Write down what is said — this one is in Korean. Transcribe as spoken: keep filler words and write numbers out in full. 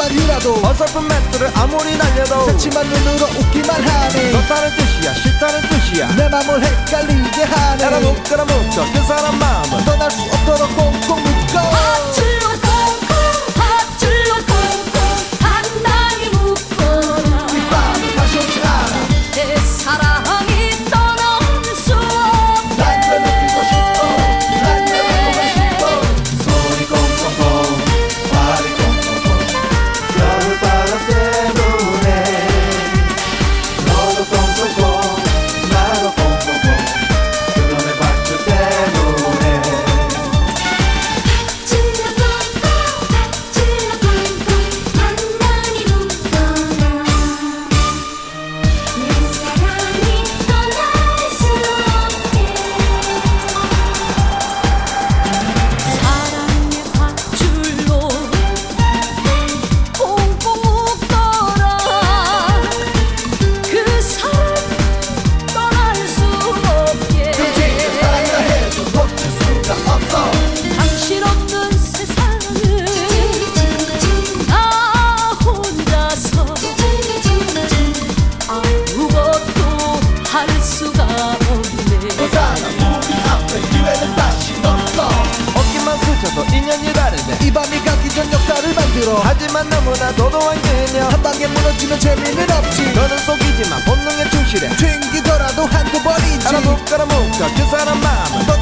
아니라도 어설픈 멘트를 아무리 날려도 새침한 눈으로 웃기만 하니 좋다는 뜻이야 싫다는 뜻이야 내 맘을 헷갈리게 하네 에라 묶어라 묶어 그 사람 마음은 떠날 수 없도록 꽁꽁 묶어 밧줄로 꽁꽁 밧줄로 꽁꽁 단단히 묶어라 뒷밤은 다시 오지 않아 내 사랑이 떠날 수 없게 난 널 느끼고 싶어 난 널 보고 싶어 손이 꽁꽁꽁 발이 꽁꽁꽁 겨울바람 때문에 너도 꽁꽁꽁 나도 꽁꽁꽁 그놈의 밧줄 때문에 밧줄로 꽁꽁 밧줄로 꽁꽁 단단히 묶어라 내 사랑이 떠날 수 없게 사랑의 밧줄로 꽁꽁 묶어라 그 사람 떠날 수 없게 사랑이라 해도 놓칠 수가 없어 당신 없는 세상은 나 혼자서 아무것도 할 수가 없네 그 사람 우리 앞에 기회는 다시 없어 어깨만 스쳐도 인연이 다르네 이 밤이 가기 전 역사를 만들어 하지만 너무나 도도한 그녀 한 방에 무너지면 재미는 없지 너는 속이지만 본능에 충실해 튕기더라도 한두 번이지 에라 묶어라 묶어 그 사람 마음은